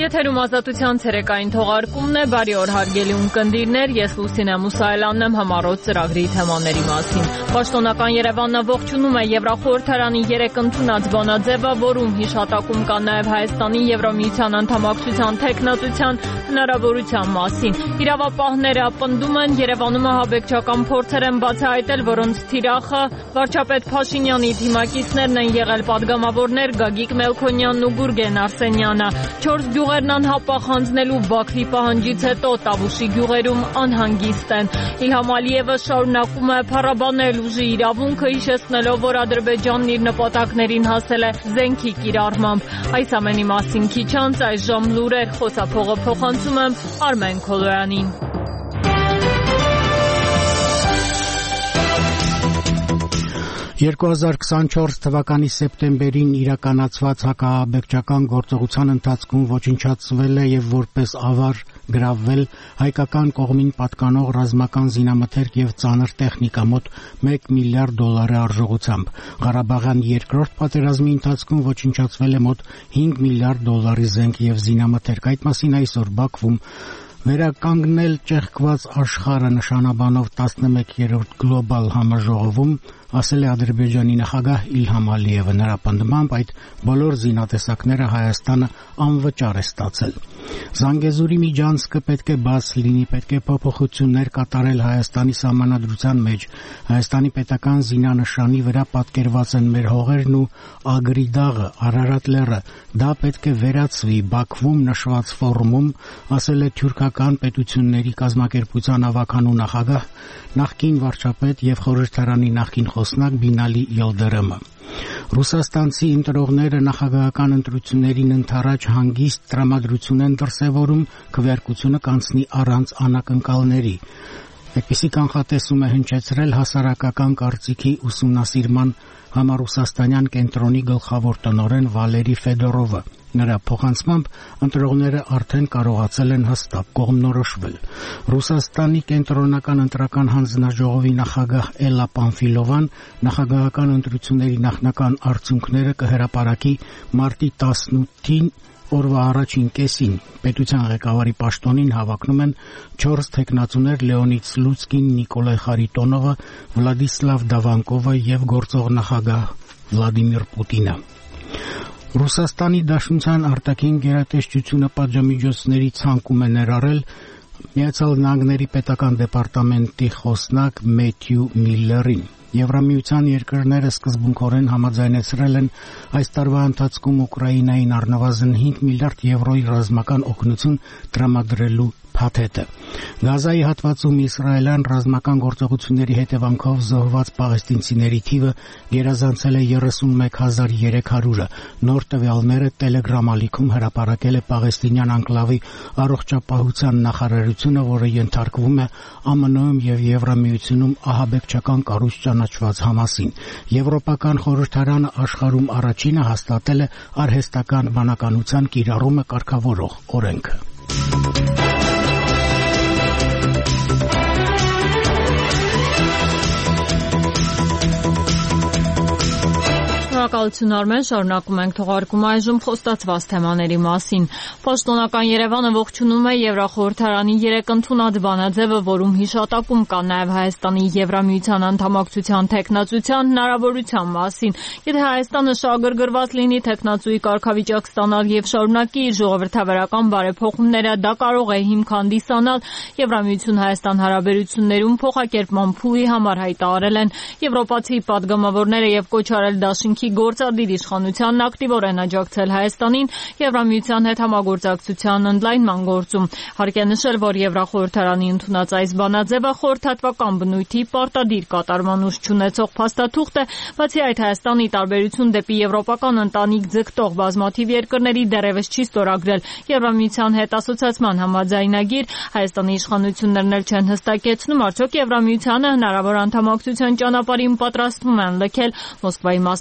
Եթերում ազատության ցերեկային թողարկումն է, բարի օր հարգելի ունկնդիրներ, ես Լուսինե Մուսայելյանն եմ համառոտ ծրագրի թեմաների մասին։ Պաշտոնական Երևանն ողջունում է Եվրախորհրդարանի 3 ընդունած բանաձևը, որում հիշատակում կա նաև Հայաստանի Եվրամիության անդամակցության թեկնածության հնարավորության մասին։ Իրավապահները պնդում են, Երևանում ահաբեկչական փորձեր են բացահայտել, որոնց թիրախը վարչապետ Փաշինյանի թիմակիցներն են եղել պատգամավորներ Գագիկ Մելքոնյանն ու Գուրգեն Արսենյանը։ 4 գյուղերն անհապաղ հանձնելու Բաքվի պահանջից հետո Տավուշի գյուղերում անհանգիստ են։ Իլհամ Ալիևը շարունակում է փառաբանել ուժի իրավունքը, հիշեցնելով, որ Ադրբեջանն իր նպատակներին հասել է զենքի կիրառմամբ։ Այս ամենի մասին քիչ անց այժմ լուրեր, խոսափողը փոխանցում եմ Արմեն Քոլոյանին։ 2024 թվականի սեպտեմբերին իրականացված հակաահաբեկչական գործողության ընթացքում ոչնչացվել է եւ որպես ավար գրավվել հայկական կողմին պատկանող ռազմական զինամթերք եւ ծանր տեխնիկա մոտ $1 միլիարդ արժողությամբ։ Ղարաբաղյան երկրորդ պատերազմի ընթացքում ոչնչացվել է մոտ $5 միլիարդ զենք եւ զինամթերք։ Այդ մասին այսօր Բաքվում վերականգնել ճեղքված աշխարհը նշանաբանով 11-րդ գլոբալ համաժողովում ասել է Ադրբեջանի նախագահ Իլհամ Ալիևը։ Նրա պնդմամբ այդ բոլոր զինատեսակները Հայաստանը անվճար է ստացել։ Զանգեզուրի միջանցքը պետք է բաց լինի, պետք է փոփոխություններ կատարել Հայաստանի սահմանադրության մեջ։ Հայաստանի պետական զինանշանի վրա պատկերված են մեր հողերն ու Ագրի դաղը, Արարատ լեռը։ Դա պետք է վերացվի Բաքվում նշված ֆորումում, ասել է թյուրքական պետությունների կազմակերպության ավականու նախագահ, նախկին վարչապետ եւ խորհրդարանի նախկին խոսնակ Բինալի Յիլդիրամը։ Ռուսաստանցի ընտրողները նախագահական ընտրություններին ընդառաջ հանգիստ տրամադրություն են դրսևորում, քվեարկությունը կանցնի առանց անակնկալների։ Այդպիսի կանխատեսում է հնչեցրել հասարակական կարծիքի ուսումնասիրման համառուսաստանյան կենտրոնի գլխավոր տնօրեն Վալերի Ֆեդորովը։ Նրա փոխանցմամբ ընտրողները արդեն կարողացել են հստակ կողմնորոշվել։ Ռուսաստանի կենտրոնական ընտրական հանձնաժողովի նախագահ Էլլա Պանֆիլովան նախագահական ընտրությունների նախնական արդյունքները կհրապարակի մարտի 18-ին օրվա առաջին կեսին։ Պետության ղեկավարի պաշտոնին հավակնում են 4 թեկնածուներ Լեոնիդ Սլուցկին, Նիկոլայ Խարիտոնովը, Վլադիսլավ Դավանկովը եւ գործող նախագահ Վլադիմիր Պուտինը։ Ռուսաստանի Դաշնության արտաքին գերատեսչությունը պատժամիջոցների ցանկում է ներառել Միացյալ Նահանգների պետական դեպարտամենտի խոսնակ Մեթյու Միլլերին։ Եվրամիության երկրները սկզբունքորեն համաձայնեցրել են այս տարվա ընթացքում Ուկրաինային առնվազն 5 միլիարդ եվրոյի ռազմական օգնություն տրամադրելու փաթեթը։ Գազայի հատվածում իսրայելյան ռազմական գործողությունների հետևանքով զոհված պաղեստինցիների թիվը գերազանցել է 31300-ը։ Նոր տվյալները Telegram ալիքում հրապարակել է պաղեստինյան անկլավի առողջապահության նախարարությունը, որը ենթարկվում է ԱՄՆ-ում եւ Եվրամիությունում ահաբեկչական կառույց ճանաչված Համասին։ Եվրոպական խորհրդարանը աշխարհում առաջինը հաստատել է արհեստական բանականության կիրառումը կարգավորող օրենքը։ Շնորհակալություն Արմեն, շարունակում ենք թողարկումը այժմ խոստացված թեմաների մասին։ Պաշտոնական Երևանը ողջունում է Եվրախորհրդարանի 3 ընդունած բանաձևը, որում հիշատակում կա նաև Հայաստանի Եվրամիության անդամակցության թեկնածության հնարավորության մասին։ Եթե Հայաստանը շահագրգռված լինի թեկնածուի կարգավիճակ ստանալ եւ շարունակի իր ժողովրդավարական բարեփոխումները, դա կարող է հիմք հանդիսանալ Եվրամիություն-Հայաստան հարաբերություններում փոխակերպման փուլի համար, հայտարարել են եվրոպացի պատգամավորները եւ կոչ արել դաշինքի գործադիր իշխանությանն ակտիվորեն աջակցել Հայաստանին Եվրամիության հետ համագործակցության ընդլայնման գործում։ Հարկ է նշել, որ Եվրախորհրդարանի ընդունած այս բանաձևը խորհրդատվական բնույթի պարտադիր կատարման ուժ չունեցող փաստաթուղթ է, բացի այդ Հայաստանի տարբերություն դեպի եվրոպական ընտանիք ձգտող բազմաթիվ երկրների դեռևս չի ստորագրել Եվրամիության հետ ասոցիացման համաձայնագիր։ Հայաստանի իշխանություններն էլ չեն հստակեցնում, արդյոք Եվրամիությանը հնարավոր անդամակցության ճանապարհին պատրաստվում են լքել Մոսկվայի մասնակցությամբ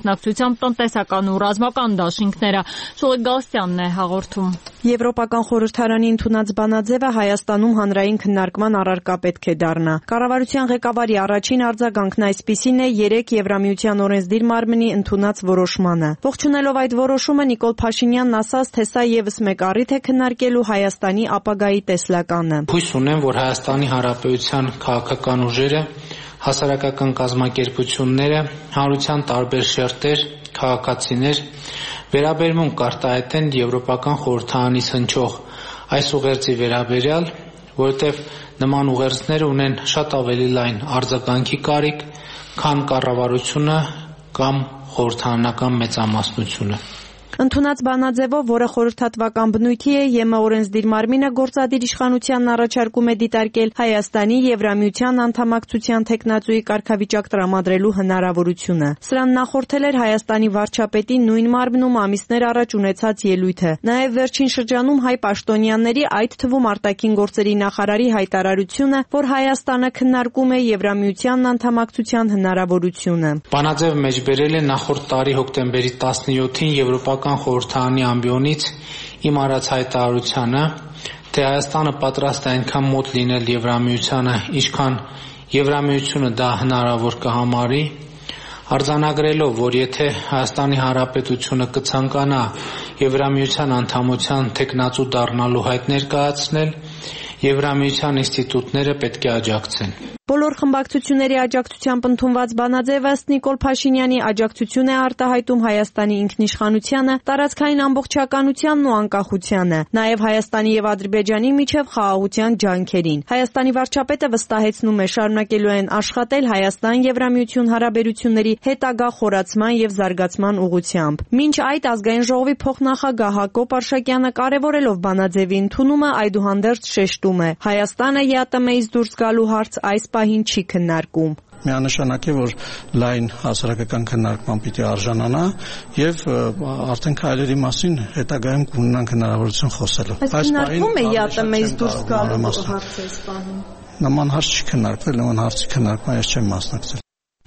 ուղղությամբ տնտեսական ու ռազմական դաշինքները։ Շուլիկ Գալստյանն է հաղորդում։ Եվրոպական խորհրդարանի ընդունած բանաձևը Հայաստանում հանրային քննարկման առարկա պետք է դառնա։ Կառավարության ղեկավարի առաջին արձագանքն այսպիսին է 3 Եվրամիության օրենսդիր մարմնի ընդունած որոշմանը։ Ողջունելով այդ որոշումը Նիկոլ Փաշինյանն ասաց, թե սա եւս մեկ առիթ է քննարկելու Հայաստանի ապագայի տեսլականը։ Հույս ունեմ, որ Հայաստանի Հանրապետության քաղաքական ուժերը, հասարակական կազմակերպությունները, հանրության տարբեր շերտեր, քաղաքացիներ վերաբերմունք կարտահայտեն Եվրոպական խորհրդարանից հնչող այս ուղերձի վերաբերյալ, որովհետև նման ուղերձները ունեն շատ ավելի լայն արձագանքի կարիք, քան կառավարությունը կամ խորհրդարանական մեծամասնությունը։ Ընդունած բանաձևով, որը խորհրդատվական բնույթի է, ԵՄ օրենսդիր մարմինը գործադիր իշխանությանն առաջարկում է դիտարկել Հայաստանի Եվրամիության անդամակցության թեկնածուի կարգավիճակ տրամադրելու հնարավորությունը։ Սրան նախորդել էր Հայաստանի վարչապետի նույն մարմնում ամիսներ առաջ ունեցած ելույթը։ Նաև վերջին շրջանում հայ պաշտոնյաների, այդ թվում արտաքին գործերի նախարարի հայտարարությունը, որ Հայաստանը քննարկում է Եվրամիությանն անդամակցության հնարավորությունը։ Բանաձևը մեջբերել է նախորդ տարի հոկտեմբերի 17-ին Եվրոպական խորհրդարանի ամբիոնից իմ արած հայտարարությանը, թե Հայաստանը պատրաստ է այնքան մոտ լինել Եվրամիությանը, ինչքան Եվրամիությունը դա հնարավոր կհամարի, արձանագրելով, որ եթե Հայաստանի Հանրապետությունը կցանկանա Եվրամիության անդամության թեկնածու դառնալու հայտ ներկայացնել, Եվրամիության ինստիտուտները պետք է աջակցեն։ Բոլոր խմբակցությունների աջակցությամբ ընդունված բանաձևը ըստ Նիկոլ Փաշինյանի աջակցություն է արտահայտում Հայաստանի ինքնիշխանությանը, տարածքային ամբողջականությանն ու անկախությանը, նաև Հայաստանի եւ Ադրբեջանի միջև խաղաղության ջանքերին։ Հայաստանի վարչապետը վստահեցնում է շարունակելու են աշխատել Հայաստան-Եվրամիություն հարաբերությունների հետագա խորացման եւ զարգացման ուղղությամբ։ Մինչ այդ ազգային ժողովի փոխնախագահ Հակոբ Արշակյանը կարևորելով բանաձևի ընդունումը այդուհանդերձ շեշտում է. Հայաստանը ԵԱՏՄ-ից դուրս գալու հարց այս պահին չի քննարկում։ Միանշանակ է, որ լայն հասարակական քննարկման պիտի արժանանա եւ արդեն քայլերի մասին հետագայում կունենանք հնարավորություն խոսելու։ Այս քննարկվում է ԵԱՏՄ-ից դուրս գալու հարցը այս պահին։ Նման հարց չի քննարկվել, նման հարցի քննարկման ես չեմ մասնակցել։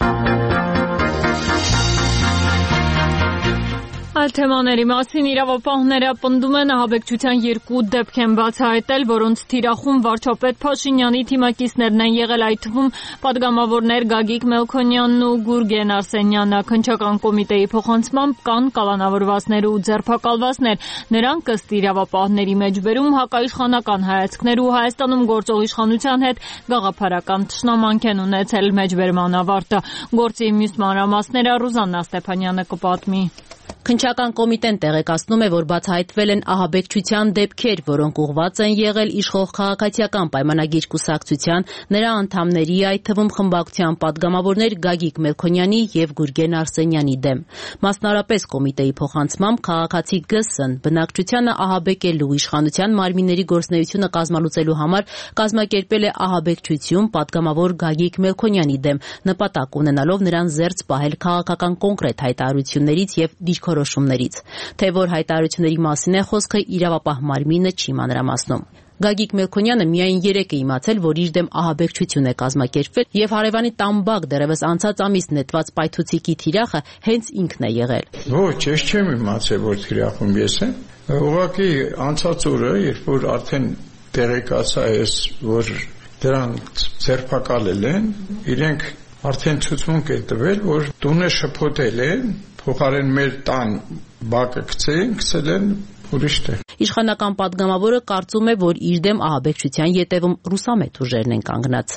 Այլ թեմաների մասին իրավապահները պնդում են ահաբեկչության 2 դեպք են բացահայտել, որոնց թիրախում վարչապետ Փաշինյանի թիմակիցներն են եղել, այդ թվում պատգամավորներ Գագիկ Մելքոնյանն ու Գուրգեն Արսենյանը։ Քննչական կոմիտեի փոխանցմամբ կան կալանավորվածներ ու ձերբակալվածներ։ Նրանք ըստ իրավապահների մեջբերում հակաիշխանական հայացքներ ու Հայաստանում գործող իշխանության հետ գաղափարական թշնամանք են ունեցել։ Մեջբերման ավարտը գործի մյուս մանրամասները Ռուզաննա Ստեփանյանը կպատմի։ Քննչական կոմիտեն տեղեկացնում է, որ բացահայտվել են ահաբեկչության դեպքեր, որոնք ուղղված են եղել իշխող քաղաքացիական պայմանագիր կուսակցության, նրա անդամների, այդ թվում խմբակցության պատգամավորներ Գագիկ Մելքոնյանի եւ Գուրգեն Արսենյանի դեմ։ Մասնարարպես կոմիտեի փոխանցմամբ քաղաքացի ԳՍ-ն բնակչությանը ահաբեկելու իշխանության մարմինների գործունեությունը կազմալուծելու համար կազմակերպել է ահաբեկչություն պատգամավոր Գագիկ Մելքոնյանի դեմ, նպատակ ունենալով նրան զերծ պահել քաղաքական կոնկրետ հայտարարություններից եւ դիրքորոշումներից։ Թե որ հայտարարությունների մասին է խոսքը, իրավապահ մարմինը չի մանրամասնում։ Գագիկ Մելքոնյանը միայն 3 է իմացել, որ իր դեմ ահաբեկչություն է կազմակերպվել եւ հարևանի Տամբակ դեռևս անցած ամիս նետված պայթուցիկի թիրախը հենց ինքն է եղել։ Ոչ, ես չեմ իմացել, որ թիրախում ես եմ։ Ուղղակի անցած օրը, երբ որ արդեն տեղեկացա ես, որ դրանք ձերբակալել են, իրենք արդեն ցուցմունք է տվել, որ տունը շփոթել են, փոխարեն մեր տան բակը գցել են ուրիշ տեղ։ Իշխանական պատգամավորը կարծում է, որ իր դեմ ահաբեկչության ետևում ռուսամետ ուժերն են կանգնած։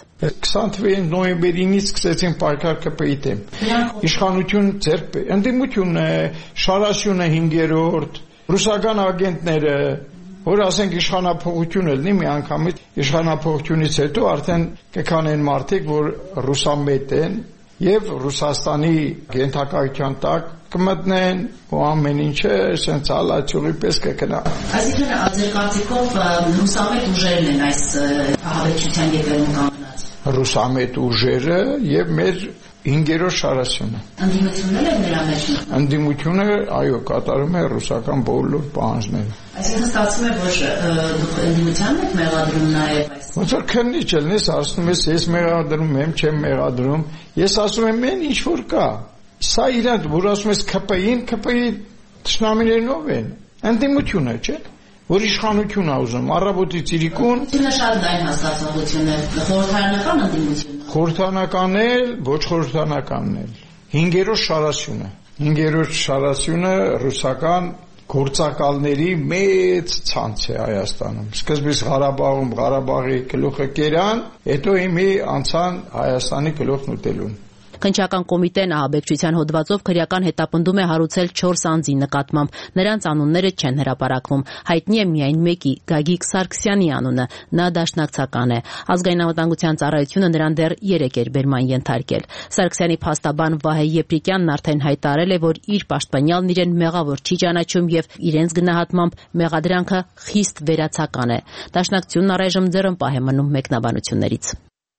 20 նոյեմբերինից սկսեցին պայքար ԿՊԻ դեմ։ Իշխանություն ձերբ ընդդիմություն Շարասյունը 5-րդ, ռուսական ագենտները, որ ասենք իշխանափոխությունը լինի մի անգամից իշխանափոխությունից հետո արդեն կքանեն մարդիկ, որ ռուսամետ են եւ Ռուսաստանի գենթակայության տակ կմտնեն ու ամեն ինչը sense ալաչուղի պես կգնա։ Այսինքն ձեր կարծիքով ռուսամետ ուժերն են այս ահաբեկչության ետևում կանգնած։ Ռուսամետ ուժերը եւ մեր 5-րդ Շարասյունը։ Ընդդիմությունն է նրա մեջ։ Ընդդիմությունը, այո, կատարում է ռուսական բոլոր պահանջները։ Այսինքն ստացվում է, որ դուք ընդդիմությանն եք մեղադրում նաեւ այս։ Ոնց որ քննիչ ելնես, ասում ես ես մեղադրում եմ, չեմ մեղադրում։ Ես ասում եմ, մեն ինչ որ կա։ Սա իրանք, որ ասում ես ԿՊ-ին, ԿՊ-ի թշնամիներն ով են։ Ընդդիմությունը, չէ՞։ Որ իշխանություն է ուզում, առավոտից իրիկուն։ Ինչ շատ լայն հասկացողություններ, խորհրդարանական ընդդիմություն։ Խորհրդարանական էլ, ոչ խորհրդարանական էլ։ 5-րդ շարասյունը։ 5-րդ շարասյունը ռուսական գործակալների մեծ ցանց է Հայաստանում։ Սկզբից Ղարաբաղում Ղարաբաղի գլուխը կերան, հետո իմի անցան Հայաստանի գլուխն ուտելուն։ Քննչական կոմիտեն ահաբեկչության հոդվածով քրեական հետապնդում է հարուցել 4 անձի նկատմամբ։ Նրանց անունները չեն հրապարակվում։ Հայտնի է միայն մեկի՝ Գագիկ Սարգսյանի անունը։ Նա դաշնակցական է։ Ազգային անվտանգության ծառայությունը նրան դեռ 3 էր բերման ենթարկել։ Սարգսյանի փաստաբան Վահե Եփրիկյանն արդեն հայտարարել է, որ իր պաշտպանյալն իրեն մեղավոր չի ճանաչում եւ իրենց գնահատմամբ մեղադրանքը խիստ վերացական է։ Դաշնակցությունն առայժմ ձեռնպահ է մնում մեկնաբանություններից։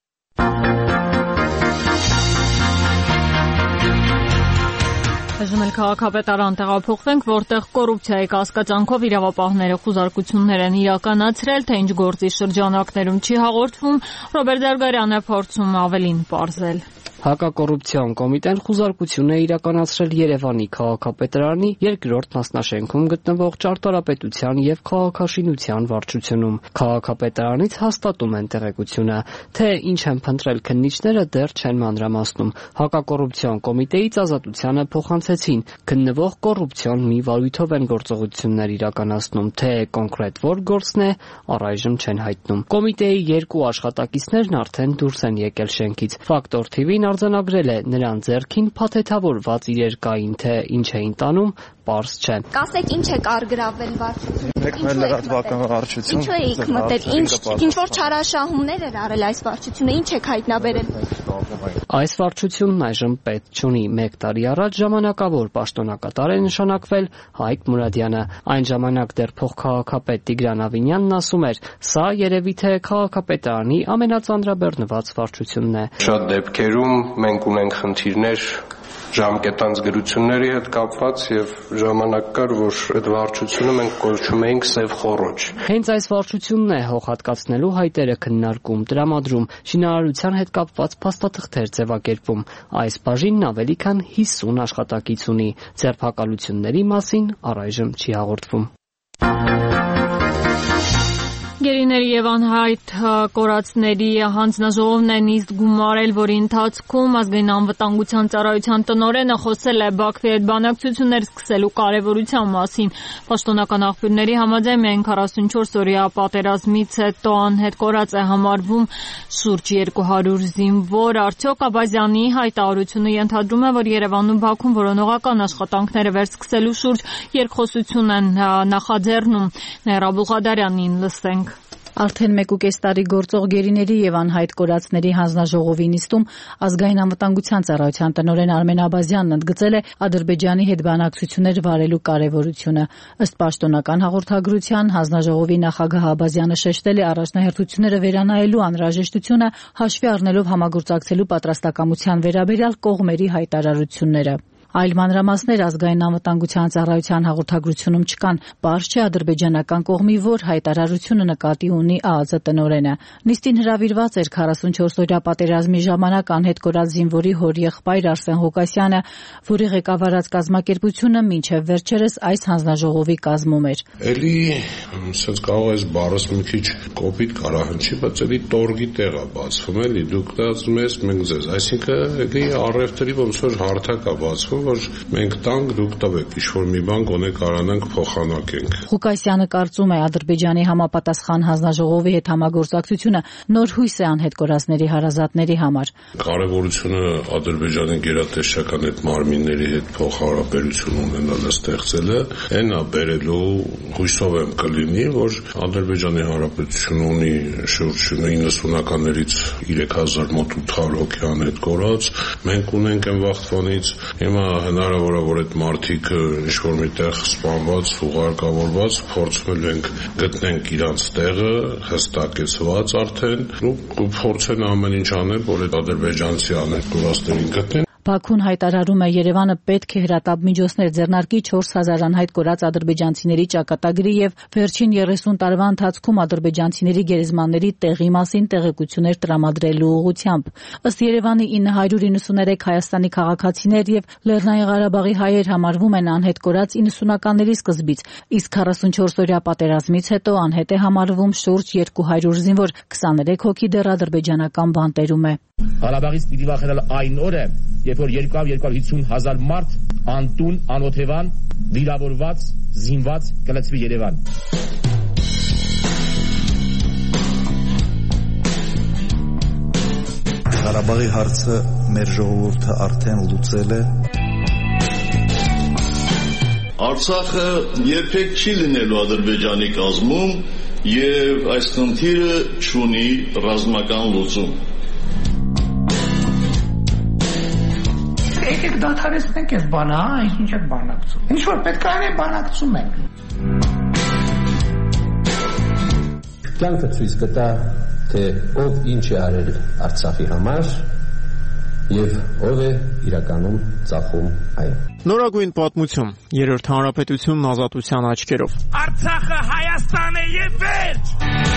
Այժմ էլ քաղաքապետարան տեղափոխվենք, որտեղ կոռուպցիայի կասկածանքով իրավապահները խուզարկություններ են իրականացրել, թե ինչ գործի շրջանակներում չի հաղորդվում, Ռոբերտ Դերգարյանը փորձում ավելին պարզել։ Հակակոռուպցիոն կոմիտեն խուզարկություն է իրականացրել Երևանի քաղաքապետարանի երկրորդ մասնաշենքում գտնվող ճարտարապետության եւ քաղաքաշինության վարչությունում։ Քաղաքապետարանից հաստատում են տեղեկությունը, թե ինչ են փնտրել քննիչները դեռ չեն մանրամասնում։ Հակակոռուպցիոն կոմիտեից ազատությանը փոխանցեցին գտնվող կոռուպցիոն մի վարույթով են գործողություններ իրականացնում, թե կոնկրետ որ գործն է, առայժմ չեն հայտնում։ Կոմիտեի 2 աշխատակիցներն արդեն դուրս են եկել շենքից։ Ֆակտոր TV-ն արձանագրել է նրան ձեռքին փաթեթավորված իրեր կային, թե ինչ էին տանում, պարզ չէ։ Կասեք ինչ է կարգրավել վարչությունը։ Մեկ մեր լրատվական վարչություն։ Ինչու եք մտել, ինչ որ չարաշահումներ էր արել այս վարչությունը, ինչ եք հայտնաբերել։ Այս վարչությունն այժմ պետք չունի։ 1 տարի առաջ ժամանակավոր պաշտոնակատար է նշանակվել Հայկ Մուրադյանը։ Այն ժամանակ դեռ փոխքաղաքապետ Տիգրան Ավինյանն ասում էր, սա երևի թե քաղաքապետարանի ամենածանրաբեռնված վարչությունն է։ Շատ դեպքերում մենք ունենք խնդիրներ ժամկետանց գրությունների հետ կապված եւ ժամանակ կար, որ այդ վարչությունը մենք կոչում էինք սև խոռոչ։ Հենց այս վարչությունն է հողհատկացնելու հայտերը քննարկում, տրամադրում, շինարարության հետ կապված փաստաթղթեր ձևակերպում։ Այս բաժինն ավելի քան 50 աշխատակից ունի։ Ձերբակալությունների մասին առայժմ չի հաղորդվում։ Գերիների եւ անհայտ կորածների հանձնաժողովն է նիստ գումարել, որի ընթացքում ազգային անվտանգության ծառայության տնօրենը խոսել է Բաքվի հետ բանակցություններ սկսելու կարևորության մասին։ Պաշտոնական աղբյուրների համաձայն միայն 44-օրյա պատերազմից հետո անհետ կորած է համարվում շուրջ 200 զինվոր։ Արդյոք Աբազյանի հայտարարությունը ենթադրում է, որ Երևանում Բաքուն որոնողական աշխատանքները վերսկսելու շուրջ երկխոսություն են նախաձեռնում։ Նեհրա Բուղադարյանին լսենք։ Արդեն 1.5 տարի գործող գերիների եւ անհայտ կորածների հանձնաժողովի նիստում ազգային անվտանգության ծառայության տնօրեն Արմեն Աբազյանն ընդգծել է Ադրբեջանի հետ բանակցություններ վարելու կարևորությունը։ Ըստ պաշտոնական հաղորդագրության հանձնաժողովի նախագահ Աբազյանը շեշտել է առաջնահերթությունները վերանայելու անհրաժեշտությունը, հաշվի առնելով համագործակցելու պատրաստակամության վերաբերյալ կողմերի հայտարարությունները։ Այլ մանրամասներ ազգային անվտանգության ծառայության հաղորդագրությունում չկան։ Պարզ չէ ադրբեջանական կողմի որ հայտարարությունը նկատի ունի ԱԱԾ տնօրենը։ Նիստին հրավիրված էր 44-օրյա պատերազմի ժամանակ անհետ կորած զինվորի հորեղբայր Արսեն Ղուկասյանը, որի ղեկավարած կազմակերպությունը մինչև վերջերս այս հանձնաժողովի կազմում էր։ Էլի ասես կարող ես բառս մի քիչ կոպիտ կարահնչի, բայց էլի տորգի տեղ է բացվում, էլի դուք դա ասում ես մենք ձեզ, այսինքն էլի առևտրի ոնց որ հարթակ է բացվում, որ մենք տանք, դուք տվեք, ինչ-որ մի բան գոնե կարանանք փոխանակենք։ Ղուկասյանը կարծում է Ադրբեջանի համապատասխան հանձնաժողովի հետ համագործակցությունը նոր հույս է անհետ կորածների հարազատների համար։ Կարևորությունը Ադրբեջանի գերատեսչական այդ մարմինների հետ փոխհարաբերություն ունենալը ստեղծելը, այն է բերելու հույսով եմ կլինի, որ Ադրբեջանի Հանրապետությունը ունի շուրջ 90-ականներից 3000 մոտ 800 հոգի անհետ կորած, մենք ունենք այն վաղտվանից, հիմա հնարավոր է որ այդ մարդիկ ինչ-որ միտեղ սպանված, ուղարկավորված, փորձում ենք գտնենք իրանց տեղը, հստակեցված արդեն, ու փորձեն ամեն ինչ անել, որ այդ ադրբեջանցի անհետ կորածներին գտնեն։ Բաքուն հայտարարում է Երևանը պետք է հրատապ միջոցներ ձեռնարկի 4000 անհայտ կորած ադրբեջանցիների ճակատագրի եւ վերջին 30 տարվա ընթացքում ադրբեջանցիների գերեզմանների տեղի մասին տեղեկություններ տրամադրելու ուղղությամբ։ Ըստ Երևանի 993 Հայաստանի քաղաքացիներ եւ Լեռնային Ղարաբաղի հայեր համարվում են անհետ կորած 90-ականների սկզբից, իսկ 44-օրյա պատերազմից հետո անհետ է համարվում շուրջ 200 զինվոր, 23 հոգի դեռ ադրբեջանական բանտերում է։ Ղարաբաղից պիտի վախենալ այն օրը, երբ որ 200-250 հազար մարդ անտուն, անօթևան, վիրավորված, զինված կլցվի Երևան։ Ղարաբաղի հարցը մեր ժողովուրդը արդեն լուծել է։ Արցախը երբեք չի լինելու Ադրբեջանի կազմում եւ այս խնդիրը չունի ռազմական լուծում։ Եկեք դադարեցնենք այս բանը, ինչ եք բանակցում։ Ինչ որ պետք է անենք, բանակցում ենք։ Կյանքը ցույց կտա, թե ով ինչ է արել Արցախի համար եւ ով է իրականում ծախում այն։ Նորագույն պատմություն, Երրորդ հանրապետությունն ազատության աչքերով։ Արցախը Հայաստան է եւ վերջ։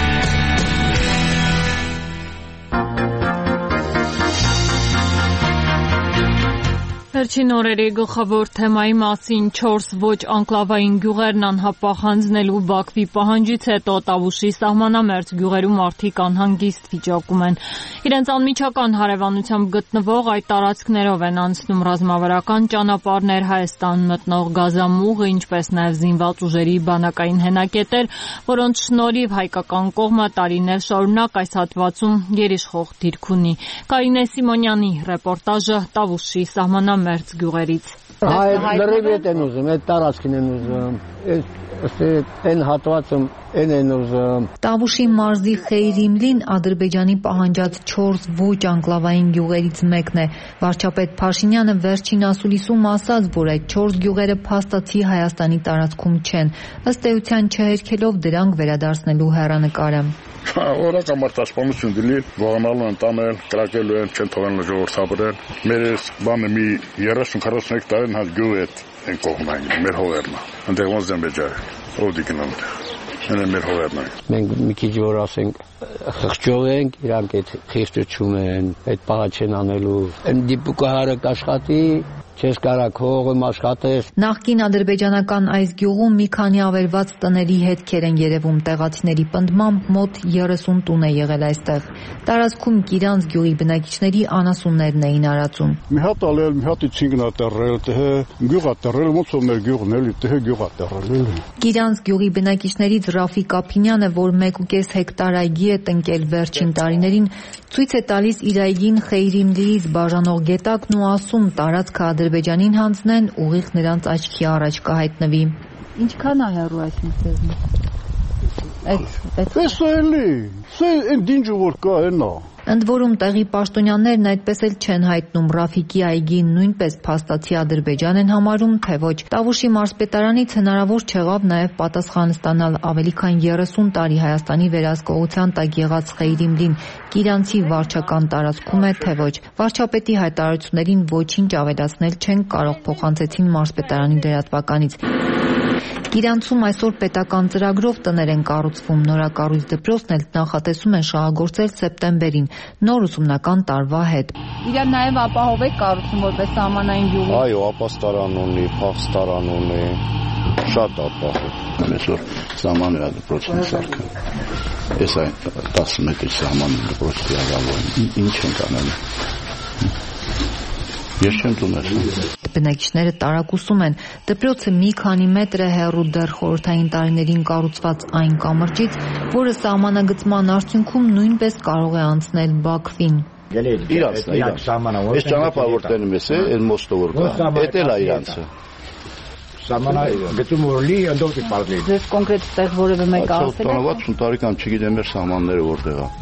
Վերջին օրերի գլխավոր թեմայի մասին 4 ոչ անկլավային գյուղերն անհապաղ հանձնելու Բաքվի պահանջից հետո Տավուշի սահմանամերձ գյուղերում մարդիկ անհանգիստ վիճակում են։ Իրենց անմիջական հարևանությամբ գտնվող այդ տարածքներով են անցնում ռազմավարական ճանապարհներ, Հայաստան մտնող գազամուղը, ինչպես նաև զինված ուժերի բանակային հենակետեր, որոնց շնորհիվ հայկական կողմը տարիներ շարունակ այս հատվածում գերիշխող դիրք ունի։ Կարինե Սիմոնյանի ռեպորտաժը Տավուշի սահմանամերձ գյուղերից։ Լրիվ են ուզում, այդ տարածքին են ուզում, այն հատվածը են ուզում։ Տավուշի մարզի Խեյրիմլին Ադրբեջանի պահանջած 4 ոչ անկլավային գյուղերից մեկն է։ Վարչապետ Փաշինյանը վերջին ասուլիսում ասաց, որ այդ 4 գյուղերը փաստացի Հայաստանի տարածքում չեն, ըստ էության չհերքելով դրանք վերադարձնելու հեռանկարը։ Օրական մարտահրավերություն դիլի, ողանալու են տանել, կրակելու են, չեն թողնել ժողովրդաբերել։ Մեր բանը մի 30-40 տարին հատ գյուղ է են կողմային, մեր հողերն է։ Այնտեղ ոնց են բեջարել, ով դիգնան։ Այնը մեր հողերն է։ Մենք մի քիչ որ ասենք խղճող ենք, իրանք այդ խիղճը չունեն, այդ պահը չեն անելու։ Այն դիպուկահարը կաշխատի, չես կարա քողում աշխատես։ Նախկին ադրբեջանական այս գյուղում մի քանի ավերված տների հետքեր են երևում, տեղացիների պնդմամբ մոտ 30 տուն է եղել այստեղ։ Տարածքում Կիրանց գյուղի բնակիչների անասուններն էին արածում։ Մի հատ ալել, մի հատ իջինգնա տռել, թե գյուղա տռել, ոնց որ մեր գյուղն էլի, թե գյուղա տռել։ Կիրանց գյուղի բնակիչներից Ռաֆիկ Ափինյանը, որ 1.5 հեկտար այգի է տնկել վերջին տարիներին, ցույց է տալիս իր այգին Խեյրիմլիից բաժանող գետակն ու ասում տարածքը Ադրբեջանին հանձնեն, ուղիղ նրանց աչքի առաջ կհայտնվի։ Ինչքան է հեռու այս մտերմը։ Էս էլի, այն դինջը որ կա այնա։ Ընդ որում տեղի պաշտոնյաներն այդպես էլ չեն հայտնում Ռաֆիկի այգին նույնպես փաստացի Ադրբեջան են համարում, թե ոչ։ Տավուշի մարզպետարանից հնարավոր չեղավ նաև պատասխան ստանալ ավելի քան 30 տարի Հայաստանի վերահսկողության տակ եղած Խեյրիմլին Կիրանցի վարչական տարածքում է, թե ոչ։ Վարչապետի հայտարարություններին ոչինչ ավելացնել չեն կարող, փոխանցեցին մարզպետարանի լրատվականից։ Կիրանցում այսօր պետական ծրագրով տներ են կառուցվում, նորակառույց դպրոցն էլ նախատեսում են շահագործել սեպտեմբերին, նոր ուսումնական տարվա հետ։ Իրան նաև ապահով է կառուցում որպես սահմանային գյուղ։ Այո, ապաստարան ունի, փախստարան ունի, շատ ապահով։ Այսօր սահմանը դպրոցն սարքը։ Այս այն 10 մետր սահմանը դպրոցի աղավոն։ Ինչ են կանել։ Ես չեմ դունել։ Բնակիչները տարակուսում են, դպրոցը մի քանի մետր է հեռու դեռ խորհրդային տարիներին կառուցված այն կամրջից, որը սահմանագծման արդյունքում նույնպես կարող է անցնել Բաքվին։ Իրանցն է, այս ճանապարհը որ տենում ես, այն մոստը որ կա, էդ էլ է իրանցը։ Գծում որ լի, ընդով կպարդի։ Ձեզ կոնկրետ տեղ որևէ մեկը ասել է։ 60 տարեկան չգիտեմ մեր սահմանները որտեղ է։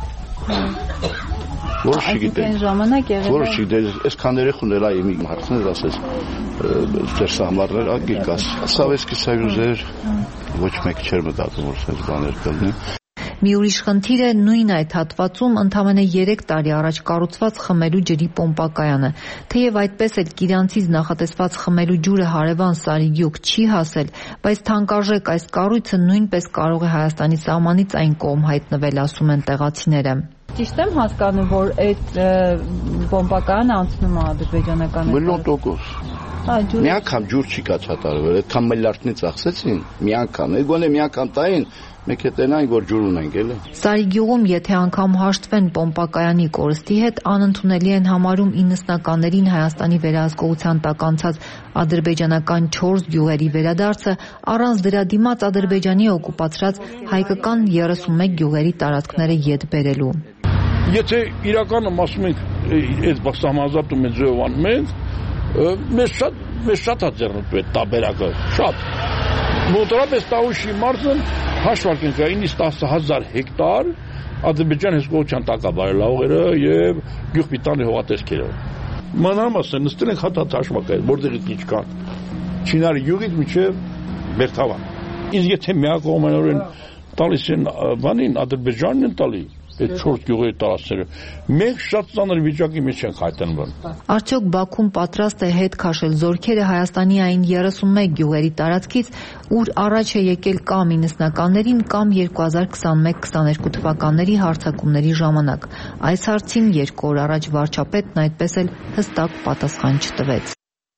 Որոշ չգիտեմ։ Ժամանակ եղել է։ Որոշ չգիտեմ, այսքան երեխուն էլ այ մի հարցներ ասես, ձեր սահմաններ ագիր կաս։ Սավեսկի Սոյուզեր ոչ մեկ չէր մտածում որ այս բաներ կլինի։ Մի ուրիշ խնդիր է նույն այդ հատվածում ընդամենը 3 տարի առաջ կառուցված խմելու ջրի պոմպակայանը։ Թեև այդպես էլ Կիրանցից նախատեսված խմելու ջուրը հարևան Սարիգյուղ չի հասել, բայց թանկարժեք այս կառույցը նույնպես կարող է Հայաստանի սահմանից այն կողմ հայտնվել, ասում են տեղացիները։ Ճիշտ եմ հասկանում, որ այդ պոմպակայանը անցնում է ադրբեջանական Միլիոն տոկոս։ Մի անգամ ջուր չի կաչատարվել, այդքան միլիարդնի ծախսեցին, մի անգամ, գոնե մի անգամ տային, մեկ հետենային, որ ջուր ունենք, էլի։ Սարիգյուղում, եթե անգամ հաշտվեն պոմպակայանի կորստի հետ, անընդունելի են համարում 90-ականներին Հայաստանի վերահսկողության տակ անցած ադրբեջանական 4 գյուղերի վերադարձը, առանց դրա դիմաց Ադրբեջանի օկուպացրած հայկական 31 գյուղերի տարածքները ետ բերելու։ Եթե իրականում ասում ենք այդ սահմանազատում են ձևով անում ենք, մեզ շատ է ձեռնտու այդ տաբերակը, շատ։ Մոտորապես Տավուշի մարզն հաշվարկենք 9-10,000 հեկտար Ադրբեջան հսկողության տակ է բարելավողերը եւ գյուղպիտանի հողատեսքերը։ Մանրամասն նստել ենք հատած հաշվարկը, որտեղից ինչ կա։ Չինարի գյուղից մինչեւ Մերթավան։ Իսկ եթե միակողմանորեն տալիս են բանին Ադրբեջանն են տալի այդ 4 գյուղերի տարածքները, մենք շատ ծանր վիճակի մեջ ենք հայտնվում։ Արդյոք Բաքուն պատրաստ է հետ քաշել զորքերը Հայաստանի այն 31 գյուղերի տարածքից, ուր առաջ է եկել կամ 90-ականներին, կամ 2021-22 թվականների հարձակումների ժամանակ։ Այս հարցին 2 օր առաջ վարչապետն այդպես էլ հստակ պատասխան չտվեց։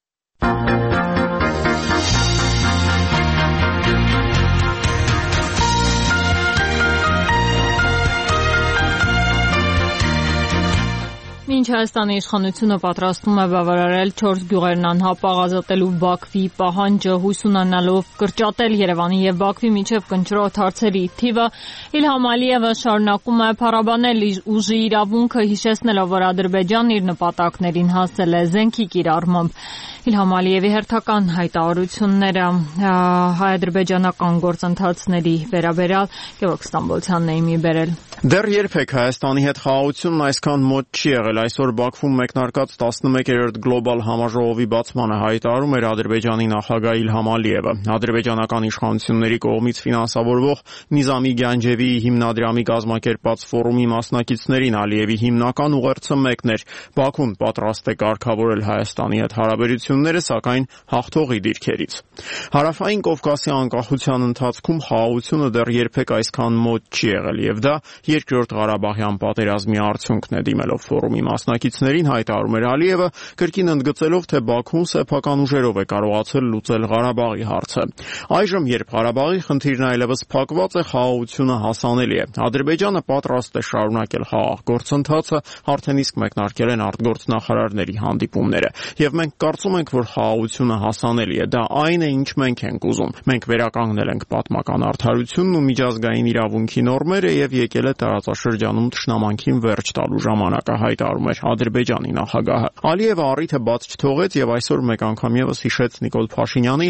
Մինչ Հայաստանի իշխանությունը պատրաստվում է բավարարել 4 գյուղերն անհապաղ ազատելու Բաքվի պահանջը, հույս ունենալով կրճատել Երևանի եւ Բաքվի միջև կնճռոտ հարցերի թիվը, Իլհամ Ալիևը շարունակում է փառաբանել ուժի իրավունքը, հիշեցնելով, որ Ադրբեջանն իր նպատակներին հասել է զենքի կիրառմամբ։ Իլհամ Ալիևի հերթական հայտարարությունները հայ-ադրբեջանական գործընթացների վերաբերյալ Գևորգ Ստամբոլցյանն է իմի բերել։ Դեռ երբեք Հայաստանի հետ խաղաղությունն այսքան մոտ չի եղել։ Այսօր Բաքվում մեկնարկած 11-րդ գլոբալ համաժողովի բացմանը հայտարարում էր Ադրբեջանի նախագահ Իլհամ Ալիևը։ Ադրբեջանական իշխանությունների կողմից ֆինանսավորվող Նիզամի Գանջևիի հիմնադրամի կազմակերպած ֆորումի մասնակիցներին Ալիևի հիմնական ուղերձը մեկն էր. Բաքուն պատրաստ է կարգավորել Հայաստանի հետ հարաբերությունները, սակայն հաղթողի դիրքերից։ Հարավային Կովկասի անկախության ընթացքում խաղաղությունը դեռ երբեք այսքան մոտ չի եղել, եւ դա Երկրորդ Ղարաբաղյան պատերազմի արդյունքն է, դիմելով ֆորումի մասնակիցներին հայտարարում էր Ալիևը, կրկին ընդգծելով, թե Բաքուն սեփական ուժերով է կարողացել լուծել Ղարաբաղի հարցը։ Այժմ, երբ Ղարաբաղի խնդիրն այլևս փակված է, խաղաղությունը հասանելի է։ Ադրբեջանը պատրաստ է շարունակել խաղաղ գործընթացը, արդեն իսկ մեկնարկել են արտգործնախարարների հանդիպումները։ Եվ մենք կարծում ենք, որ խաղաղությունը հասանելի է։ Դա այն է, ինչ մենք ենք ուզում։ Մենք վերականգնել ենք պատմական արդարությունն ու միջազգային իրավունքի նորմերը եւ եկել է տարածաշրջանում թշնամանքին վերջ տալու ժամանակը, հայտարարում էր Ադրբեջանի նախագահը։ Ալիևը առիթը բաց չթողեց եւ այսօր մեկ անգամ եւս հիշեց Նիկոլ Փաշինյանի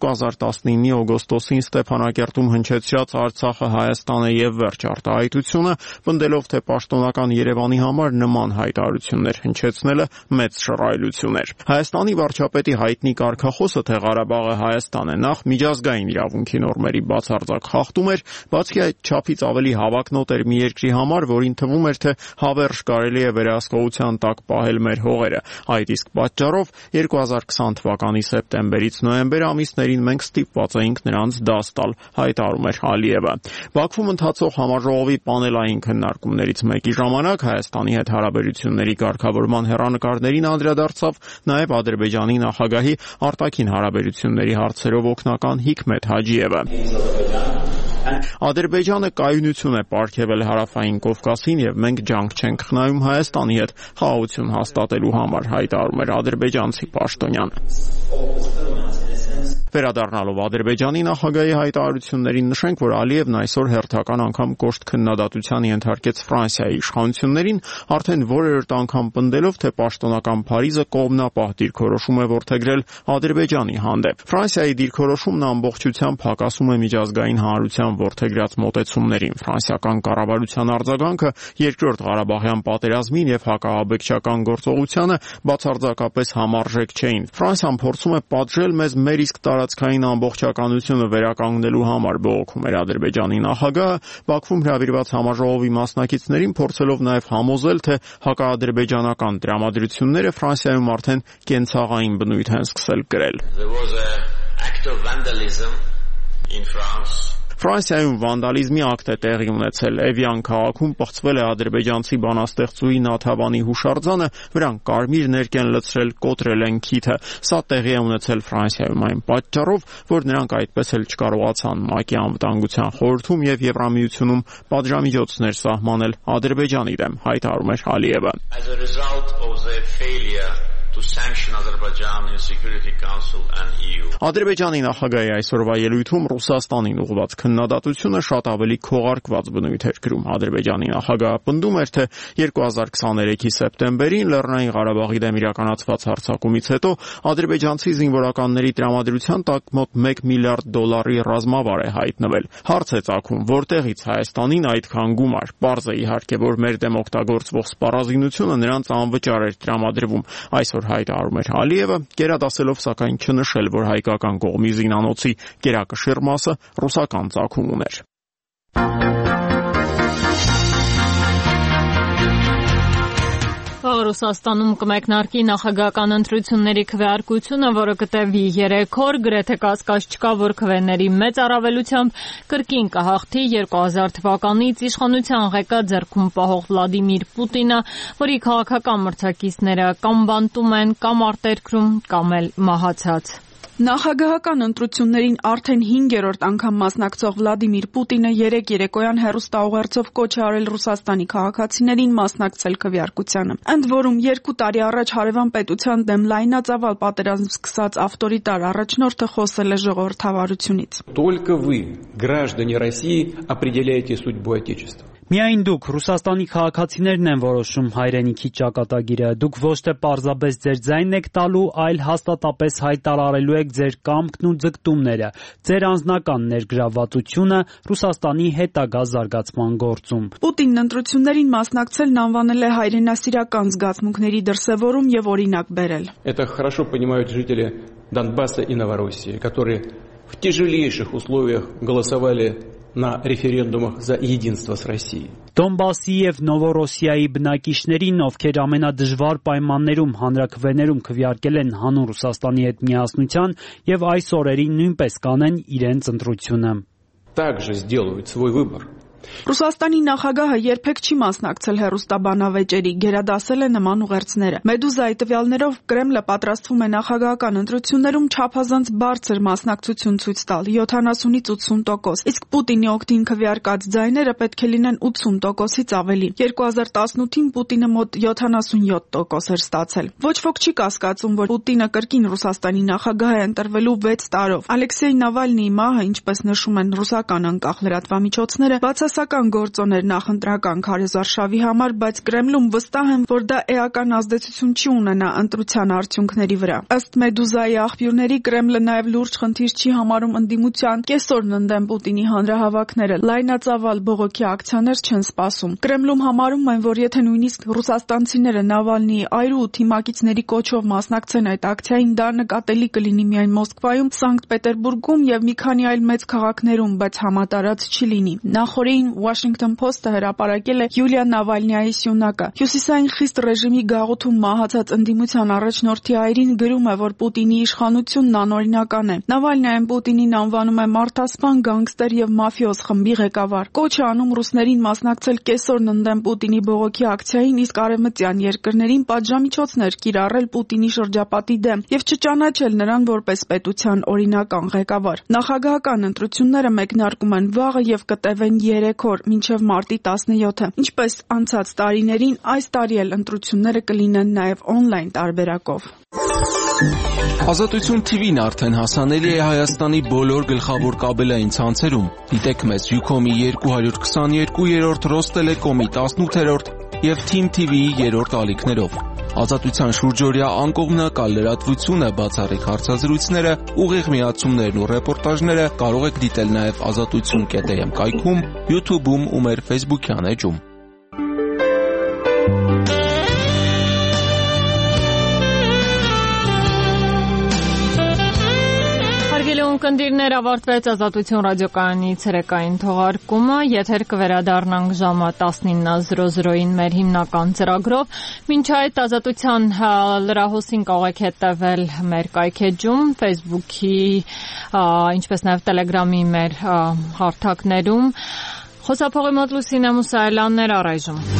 2019-ի օգոստոսին Ստեփանակերտում հնչեցրած Արցախը Հայաստան է եւ վերջ արտահայտությունը, պնդելով, թե պաշտոնական Երևանի համար նման հայտարարություններ հնչեցնելը մեծ շռայլություն էր։ Հայաստանի վարչապետի հայտնի կարգախոսը, թե Ղարաբաղը Հայաստան է, նախ միջազգային իրավունքի նորմերի բացարձակ խախտում էր, բացի այդ չափից ավելի հավակնոտ էր մի երկրի համար, որին թվում էր, թե հավերժ կարելի է վերահսկողության տակ պահել մեր հողերը։ Այդ իսկ պատճառով 2020 թվականի սեպտեմբերից նոյեմբեր ամիսներին մենք ստիպված էինք նրանց դաս տալ, հայտարարում էր Ալիևը։ Բաքվում ընթացող համաժողովի պանելային քննարկումներից մեկի ժամանակ Հայաստանի հետ հարաբերությունների կարգավորման հեռանկարներին անդրադարձավ նաև Ադրբեջանի նախագահի արտաքին հարաբերությունների հարցերով օգնական Հիկմետ Հաջիևը։ Ադրբեջանը կայունություն է պարգևել Հարավային Կովկասին եւ մենք ջանք չենք խնայում Հայաստանի հետ խաղաղություն հաստատելու համար, հայտարարում էր ադրբեջանցի պաշտոնյան։ Վերադառնալով Ադրբեջանի նախագահի հայտարարություններին, նշենք, որ Ալիևն այսօր հերթական անգամ կոշտ քննադատության ենթարկեց Ֆրանսիայի իշխանություններին, արդեն որերորդ անգամ պնդելով, թե պաշտոնական Փարիզը կողմնապահ դիրքորոշում է որդեգրել Ադրբեջանի հանդեպ։ Ֆրանսիայի դիրքորոշումն ամբողջությամբ հակասում է միջազգային հանրության որդեգրած մոտեցումներին։ Ֆրանսիական կառավարության արձագանքը Երկրորդ Ղարաբաղյան պատերազմին եւ հակահաբեկչական գործողությանը բացարձակապես համարժեք չէին։ Ֆրանսիան փորձում է պատժել մեզ մեր իսկ տարածքային ամբողջականությունը վերականգնելու համար բողոքում էր Ադրբեջանի նախագահը, Բաքվում հրավիրված համաժողովի մասնակիցներին փորձելով նաև համոզել, թե հակաադրբեջանական տրամադրությունները Ֆրանսիայում արդեն կենցաղային բնույթ են սկսել կրել։ Ֆրանսիայում վանդալիզմի ակտ է տեղի ունեցել։ Էվիան քաղաքում պղծվել է ադրբեջանցի բանաստեղծուհի Նաթավանի հուշարձանը, վրան կարմիր ներկ են լցրել, կոտրել են քիթը։ Սա տեղի է ունեցել Ֆրանսիայում այն պատճառով, որ նրանք այդպես էլ չկարողացան ՄԱԿ-ի անվտանգության խորհրդում եւ Եվրամիությունում պատժամիջոցներ սահմանել Ադրբեջանի դեմ, հայտարարում էր Ալիևը։ Ադրբեջանի նախագահի այսօրվա ելույթում Ռուսաստանին ուղղված քննադատությունը շատ ավելի քողարկված բնույթ էր կրում։ Ադրբեջանի նախագահը պնդում էր, թե 2023-ի սեպտեմբերին Լեռնային Ղարաբաղի դեմ իրականացված հարձակումից հետո ադրբեջանցի զինվորականների տրամադրության տակ մոտ $1 միլիարդ ռազմավար է հայտնվել։ Հարց է ծագում, որտեղից Հայաստանին այդքան գումար։ Պարզ է իհարկե, որ մեր դեմ օգտագործվող սպառազինությունը նրանց անվճար էր տրամադրվում, այսօր հայտարարում էր Ալիևը, գերադասելով սակայն չնշել, որ հայկական կողմի զինանոցի գերակշիռ մասը ռուսական ծագում ուներ։ Ռուսաստանում կմեկնարկի նախագահական ընտրությունների քվեարկությունը, որը կտևի 3 օր, գրեթե կասկած չկա, որ քվեների մեծ առավելությամբ կրկին կհաղթի 2000 թվականից իշխանության ղեկը ձեռքում պահող Վլադիմիր Պուտինը, որի քաղաքական մրցակիցները կամ բանտում են, կամ արտերկրում, կամ էլ մահացած։ Նախագահական ընտրություններին արդեն 5-րդ անգամ մասնակցող Վլադիմիր Պուտինը երեկոյան հեռուստաուղերձով կոչ է արել Ռուսաստանի քաղաքացիներին մասնակցել քվեարկությանը։ Ընդ որում 2 տարի առաջ հարևան պետության դեմ լայնածավալ պատերազմ սկսած ավտորիտար առաջնորդը խոսել է ժողովրդավարությունից։ Только вы, граждане России, определяете судьбу Отечества. Միայն դուք, Ռուսաստանի քաղաքացիներն են որոշում հայրենիքի ճակատագիրը։ Դուք ոչ թե պարզապես ձեր ձայնն եք տալու, այլ հաստատապես հայտարարելու եք ձեր կամքն ու ձգտումները, ձեր անձնական ներգրավվածությունը Ռուսաստանի հետագա զարգացման գործում։ Պուտինն ընտրություններին մասնակցելն անվանել է հայրենասիրական զգացմունքների դրսևորում եւ օրինակ բերել։ Это хорошо понимают жители Донбасса и Новороссии, которые в тяжелейших условиях голосовали на референдумах за единство с Россией. Դոնբասի եւ Նովորոսիայի բնակիչներին, ովքեր ամենադժվար պայմաններում հանրաքվեներում քվեարկել են հանուն Ռուսաստանի հետ միասնության եւ այս օրերին նույնպես կանեն իրենց ընտրությունը։ Также сделают свой выбор. Ռուսաստանի նախագահը երբեք չի մասնակցել հեռուստաբանավեճերի, գերադասել է նման ուղերձները։ Մեդուզայի տվյալներով Կրեմլը պատրաստվում է նախագահական ընտրություններում չափազանց բարձր մասնակցություն ցույց տալ՝ 70-ից 80%, իսկ Պուտինի օգտին քվեարկած ձայները պետք է լինեն 80%-ից ավելի։ 2018-ին Պուտինը մոտ 77% էր ստացել։ Ոչ ոք չի կասկածում, որ Պուտինը կրկին Ռուսաստանի նախագահ է ընտրվելու 6 տարով։ Ալեքսեյ Նավալնիի մահը, ինչպես նշում են ռուսական անկախ լրատվամիջոցները, Բացասական գործոն էր նախընտրական քարեզարշավի համար, բայց Կրեմլում վստահ են, որ դա էական ազդեցություն չի ունենա ընտրության արդյունքների վրա։ Ըստ Մեդուզայի աղբյուրների, Կրեմլը նաև լուրջ խնդիր չի համարում ընդդիմության կեսօրն ընդդեմ Պուտինի հանրահավաքները, լայնածավալ բողոքի ակցիաներ չեն սպասում։ Կրեմլում համարում են, որ եթե նույնիսկ ռուսաստանցիները Նավալնիի այրու ու թիմակիցների կոչով մասնակցեն այդ ակցիային, դա նկատելի կլինի միայն Մոսկվայում, Սանկտ Պետերբուրգում եւ մի քանի այլ մեծ քաղաքներում, բայց համատարած չի լինի։ Նախորդին Washington Post-ը հրապարակել է Յուլիա Նավալնիայի սյունակը։ Հյուսիսային խիստ ռեժիմի գաղութում մահացած ընդդիմության առաջնորդի այրին գրում է, որ Պուտինի իշխանությունն անօրինական է։ Նավալնիան Պուտինին անվանում է մարդասպան, գանգստեր եւ մաֆիոզ խմբի ղեկավար։ Կոչ է անում ռուսներին մասնակցել կեսօրն ընդդեմ Պուտինի բողոքի ակցիային, իսկ արևմտյան երկրներին պատժամիջոցներ կիրառել Պուտինի շրջապատի դեմ եւ չճանաչել նրան որպես պետության օրինական ղեկավար։ Նախագահական ընտրությունները մեկնարկում են վաղը եւ կտևեն 3 օր, մինչև մարտի 17-ը։ Ինչպես անցած տարիներին, այս տարի էլ ընտրությունները կլինեն նաև օնլայն տարբերակով։ Ազատություն TV-ն արդեն հասանելի է Հայաստանի բոլոր գլխավոր կաբելային ցանցերում։ Դիտեք մեզ Ucom-ի 222-րդ, Ռոստելեկոմի 18-րդ եւ Team TV-ի 3-րդ ալիքներով։ Ազատության շուրջօրյա անկողմնակալ լրատվությունը, բացառիկ հարցազրույցները, ուղիղ միացումներն ու ռեպորտաժները կարող եք դիտել նաև azatutsun.am կայքում, YouTube-ում ու մեր Facebook-յան էջում։ Ունկնդիրներ ավարտվեց Ազատություն ռադիոկայանի ցերեկային թողարկումը, եթեր կվերադառնանք ժամը 19:00-ին մեր հիմնական ծրագրով։ Մինչ այդ Ազատության լրահոսին կարող եք հետևել մեր կայքեջում, Facebook-ի, ինչպես նաև Telegram-ի մեր հարթակներում։ Խոսափողի մոտ Լուսինե Մուսայելյաններ առայժմ։